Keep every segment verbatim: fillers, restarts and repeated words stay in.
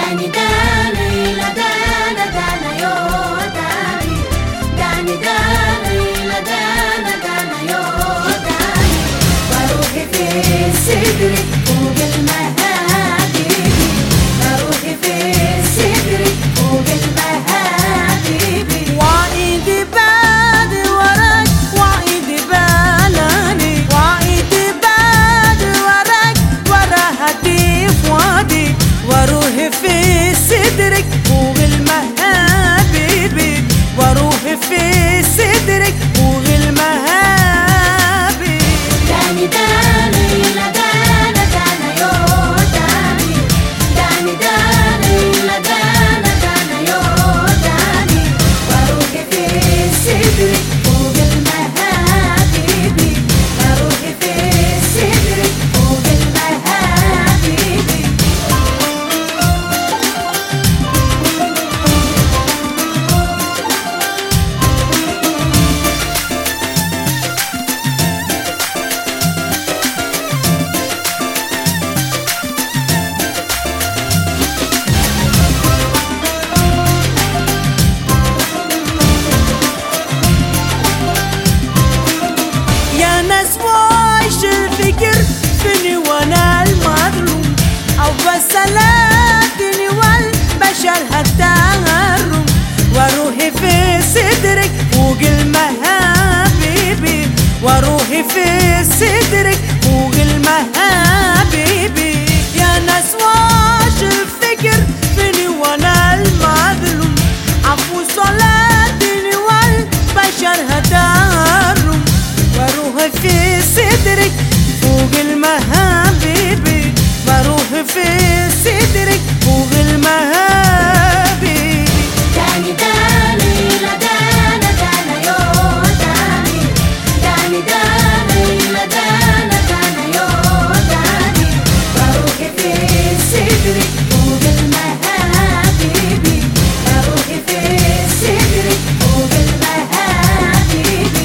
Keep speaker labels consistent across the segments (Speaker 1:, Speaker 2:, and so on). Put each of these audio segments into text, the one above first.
Speaker 1: داني داني لا دانا دانا يو داني داني داني لا دانا دانا يو داني وروحي في صدرك فوق المهابيبي وروحي في صدرك فوق المهابيبي
Speaker 2: وعيدي بعد وراك وعيدي بالاني وعيدي بعد وراك ورا هتيف وادي وروحي في صدرك فوق المهابيبي وروحي في صدرك فوق المهابي
Speaker 1: داني داني لا دانا دانا يو داني داني داني لا دانا دانا يو داني وروحي في صدرك فوق المهابيبي وروحي في صدرك فوق المهابيبي
Speaker 2: يا ناس وايش الفكر فيني وانا المظلوم او بس لكني والبشر هالتهرم وروحي في صدرك فوق المهابيبي وروحي في صدرك فوق المهابيبي يا ناس وايش الفكر فيني وانا المظلوم عفو صلاتني والبشر هتهرم وروحي في صدرك فوق المهابيبي وروحي في صدرك فوق المهابيبي
Speaker 1: داني داني لا دانا دانا يو داني داني داني لا دانا دانا يو داني وروحي في صدرك فوق المهابيبي وروحي في صدرك فوق المهابيبي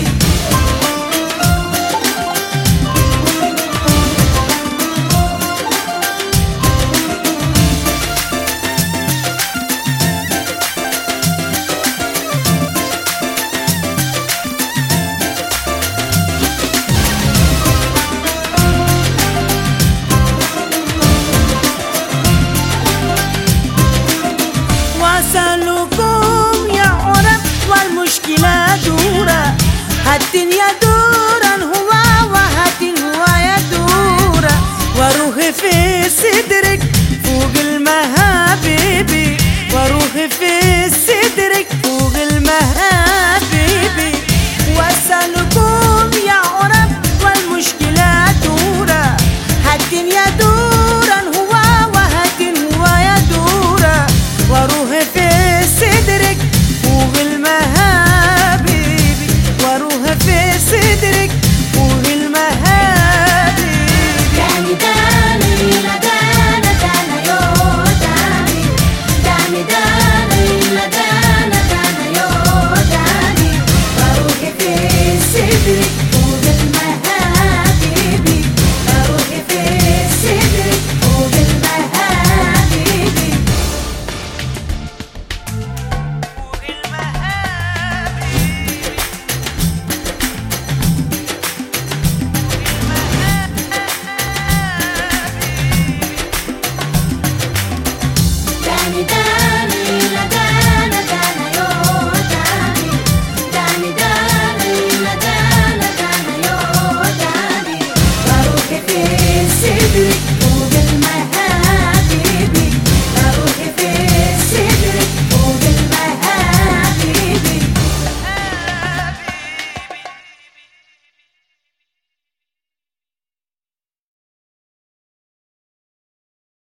Speaker 2: واسألكم يا عرب والمشكلة دورة هالدنيا دورا هو وهاتين هو يا دورة وروحي في صدرك